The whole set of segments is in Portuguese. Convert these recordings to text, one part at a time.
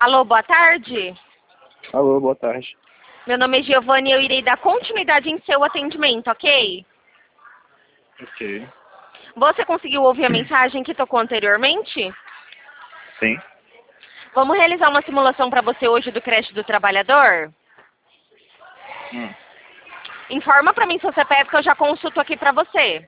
Alô, boa tarde. Alô, boa tarde. Meu nome é Giovanni e eu irei dar continuidade em seu atendimento, ok? Ok. Você conseguiu ouvir a mensagem que tocou anteriormente? Sim. Vamos realizar uma simulação para você hoje do creche do trabalhador? Hum. Informa para mim seu CPF que eu já consulto aqui para você.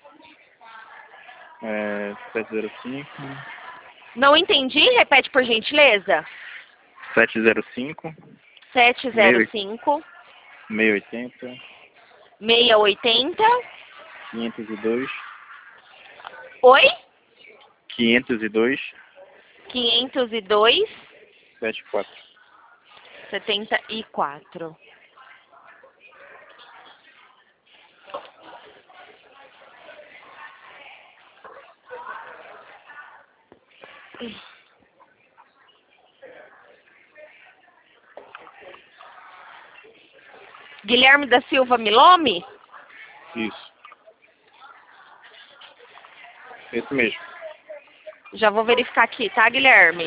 705, Não entendi? Repete por gentileza. 705, 705 680, 680. 502, Oi? 502, 502 74. 74. Guilherme da Silva Milome? Isso. Esse mesmo. Já vou verificar aqui, tá, Guilherme?